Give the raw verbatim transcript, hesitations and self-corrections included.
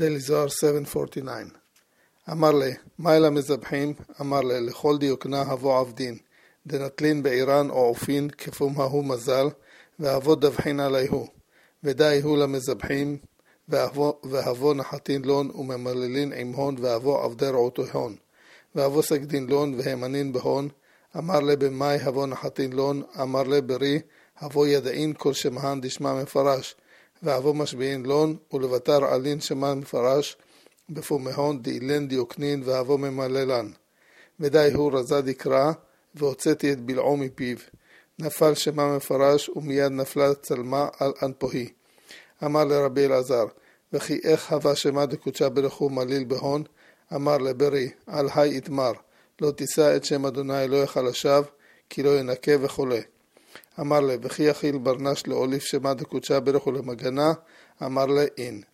דלי זוהר שבע תשעים ותשע. אמר לי, מה אלה מזבחים? אמר לי, לכל דיוקנה הבוא עבדין, דנטלין באיראן או עופין, כפום ההוא מזל, והבוא דבחין עליהו, ודאי הוא למזבחים, והבוא נחתין לון וממללין עם הון, והבוא עבדי רעותו הון, והבוא סגדין לון והמנין בהון. אמר לי, במאי הבוא נחתין לון? אמר לי, ברי, הבוא ידעין כל שמהן דשמע מפרש, והבוא משביעין לון, ולבטר עלין שמע מפרש, בפומהון דאילן דיוקנין, והבוא ממללן. ודי הוא רזה דקרא, והוצאתי את בלעו מפיו. נפל שמע מפרש, ומיד נפלה צלמה על אנפוהי. אמר לרבי אלעזר, וכי איך הווה שמע דקודשה ברכו מליל בהון? אמר לברי, על היי יתמר, לא תישא את שם אדוני אלוהיך לשווא, כי לא ינקה וחולה. אמר לי, וכי יחיל ברנש לאוליף שמע דקודשה ברכו למגנה? אמר לי, אין.